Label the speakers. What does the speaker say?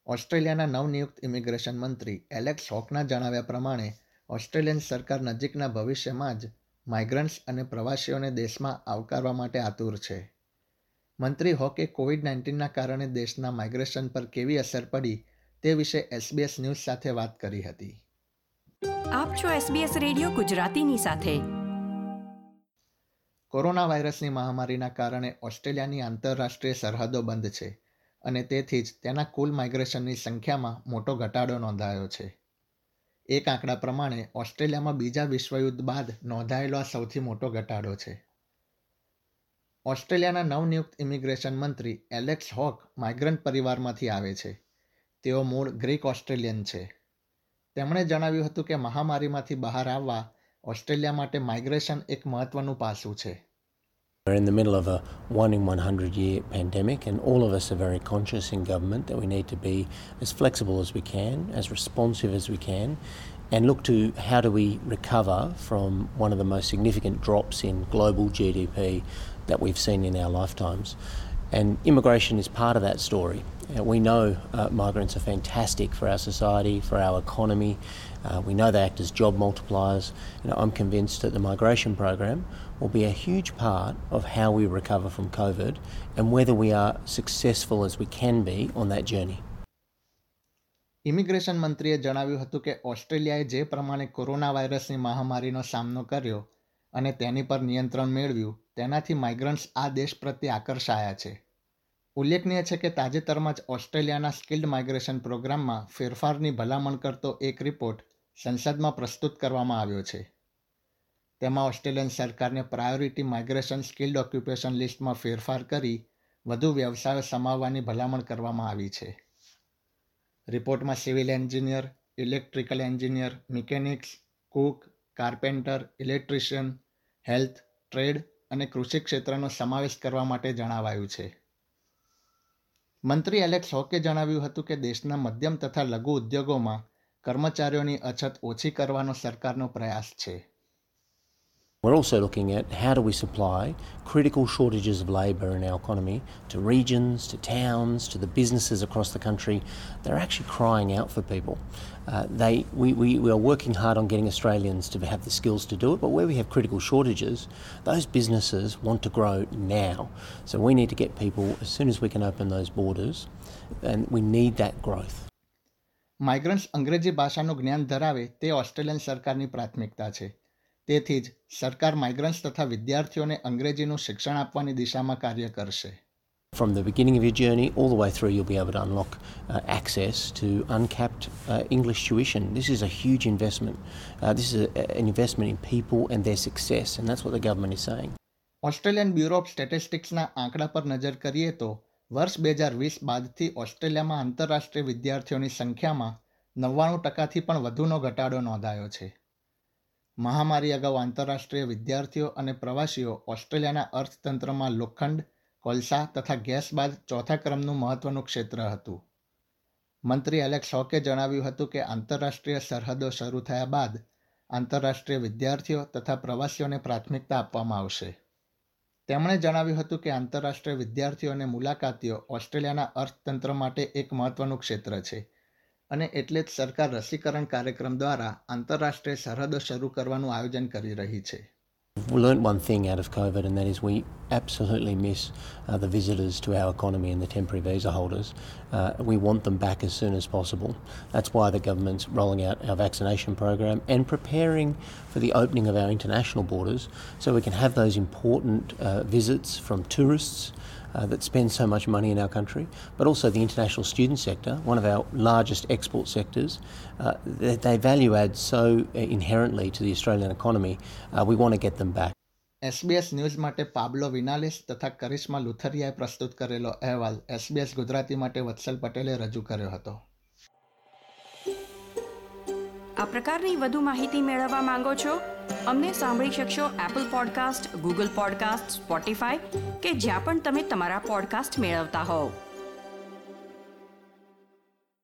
Speaker 1: ઓસ્ટ્રેલિયાના નવનિયુક્ત ઇમિગ્રેશન મંત્રી એલેક્સ હોકના જણાવ્યા પ્રમાણે ઓસ્ટ્રેલિયન સરકાર નજીકના ભવિષ્યમાં જ માઇગ્રન્ટ્સ અને પ્રવાસીઓને દેશમાં આવકારવા માટે આતુર છે. મંત્રી હોકે કોવિડ-19ના કારણે દેશના માઇગ્રેશન પર કેવી અસર પડી તે વિશે SBS ન્યૂઝ સાથે વાત કરી હતી.
Speaker 2: આપ છો SBS રેડિયો ગુજરાતીની સાથે.
Speaker 1: કોરોના વાયરસની મહામારીના કારણે ઓસ્ટ્રેલિયાની આંતરરાષ્ટ્રીય સરહદો બંધ છે અને તેથી જ તેના કુલ માઇગ્રેશનની સંખ્યામાં મોટો ઘટાડો નોંધાયો છે. એક આંકડા પ્રમાણે ઓસ્ટ્રેલિયામાં બીજા વિશ્વયુદ્ધ બાદ નોંધાયેલો આ સૌથી મોટો ઘટાડો છે. ઓસ્ટ્રેલિયાના નવનિયુક્ત ઇમિગ્રેશન મંત્રી એલેક્સ હોક માઇગ્રન્ટ પરિવારમાંથી આવે છે. તેઓ મૂળ ગ્રીક ઓસ્ટ્રેલિયન છે. તેમણે જણાવ્યું હતું કે મહામારીમાંથી બહાર આવવા ઓસ્ટ્રેલિયા માટે માઇગ્રેશન એક મહત્વનું પાસું છે.
Speaker 3: We're in the middle of a 1 in 100 year pandemic, and all of us are very conscious in government that we need to be as flexible as we can, as responsive as we can, and look to how do we recover from one of the most significant drops in global GDP that we've seen in our lifetimes. And immigration is part of that story. We know migrants are fantastic for our society, for our economy. We know they act as job multipliers. I'm convinced that the migration program will be a huge part of how we recover from COVID and whether we are successful as we can be on that journey.
Speaker 1: Immigration મંત્રીએ જણાવ્યું હતું કે ઓસ્ટ્રેલિયાએ જે પ્રમાણે corona વાયરસની મહામારીનો સામનો કર્યો અને તેની પર નિયંત્રણ મેળવ્યું તેનાથી માઇગ્રન્ટ્સ આ દેશ પ્રત્યે આકર્ષાયા છે. ઉલ્લેખનીય છે કે તાજેતરમાં જ ઓસ્ટ્રેલિયાના સ્કિલ્ડ માઇગ્રેશન પ્રોગ્રામમાં ફેરફારની ભલામણ કરતો એક રિપોર્ટ સંસદમાં પ્રસ્તુત કરવામાં આવ્યો છે. તેમાં ઓસ્ટ્રેલિયન સરકારને પ્રાયોરિટી માઇગ્રેશન સ્કિલ્ડ ઓક્યુપેશન લિસ્ટમાં ફેરફાર કરી વધુ વ્યવસાયો સમાવવાની ભલામણ કરવામાં આવી છે. રિપોર્ટમાં civil engineer, electrical engineer, mechanics, cook, carpenter, electrician, health, trade અને કૃષિ ક્ષેત્રનો સમાવેશ કરવા માટે જણાવાયું છે. મંત્રી એલેક્સ હોકે જણાવ્યું હતું કે દેશના મધ્યમ તથા લઘુ ઉદ્યોગોમાં કર્મચારીઓની અછત ઓછી કરવાનો સરકારનો પ્રયાસ છે.
Speaker 3: We're also looking at how do we supply critical shortages of labour in our economy to regions, to towns, to the businesses across the country. They're actually crying out for people. We are working hard on getting Australians to have the skills to do it, but where we have critical shortages, those businesses want to grow now. So we need to get people as soon as we can open those borders, and we need that growth.
Speaker 1: Migrants અંગ્રેજી ભાષાનું જ્ઞાન ધરાવે તે Australian સરકારની પ્રાથમિકતા છે. તેથી જ સરકાર માઇગ્રન્ટ્સ તથા વિદ્યાર્થીઓને અંગ્રેજીનું શિક્ષણ આપવાની દિશામાં કાર્ય કરશે.
Speaker 3: From the beginning of your journey all the way through, you'll be able to unlock access to uncapped English tuition. This is a huge investment. This is an investment in people and their success, and that's what the government is saying.
Speaker 1: Australian Bureau of સ્ટેટિસ્ટિક્સના આંકડા પર નજર કરીએ તો વર્ષ 2020 બાદથી ઓસ્ટ્રેલિયામાં આંતરરાષ્ટ્રીય વિદ્યાર્થીઓની સંખ્યામાં 99%થી પણ વધુનો ઘટાડો નોંધાયો છે. મહામારી અગાઉ આંતરરાષ્ટ્રીય વિદ્યાર્થીઓ અને પ્રવાસીઓ ઓસ્ટ્રેલિયાના અર્થતંત્રમાં લોખંડ, કોલસા તથા ગેસ બાદ ચોથા ક્રમનું મહત્વનું ક્ષેત્ર હતું. મંત્રી એલેક્સ હોકે જણાવ્યું હતું કે આંતરરાષ્ટ્રીય સરહદો શરૂ થયા બાદ આંતરરાષ્ટ્રીય વિદ્યાર્થીઓ તથા પ્રવાસીઓને પ્રાથમિકતા આપવામાં આવશે. તેમણે જણાવ્યું હતું કે આંતરરાષ્ટ્રીય વિદ્યાર્થીઓ અને મુલાકાતીઓ ઓસ્ટ્રેલિયાના અર્થતંત્ર માટે એક મહત્વનું ક્ષેત્ર છે અને એટલે જ સરકાર રસીકરણ કાર્યક્રમ દ્વારા આંતરરાષ્ટ્રીય સરહદો શરૂ કરવાનું આયોજન કરી રહી છે.
Speaker 3: We learned one thing out of COVID, and that is we absolutely miss the visitors to our economy and the temporary visa holders. We want them back as soon as possible. That's why the government's rolling out our vaccination program and preparing for the opening of our international borders so we can have those important visits from tourists that spend so much money in our country, but also the international student sector, one of our largest export sectors. They value add so inherently to the Australian economy. We want to get them back.
Speaker 1: SBS news માટે Pablo વિનાલેસ તથા કરિશ્મા લુથરિયાએ પ્રસ્તુત કરેલો અહેવાલ SBS Gujarati માટે વત્સલ પટેલે રજૂ કર્યો હતો.
Speaker 2: આ પ્રકારની વધુ માહિતી મેળવવા માંગો છો? અમને સાંભળી શકશો Apple podcast, Google podcast, Spotify કે જ્યાં પણ તમે તમારા પોડકાસ્ટ મેળવતા હોવ.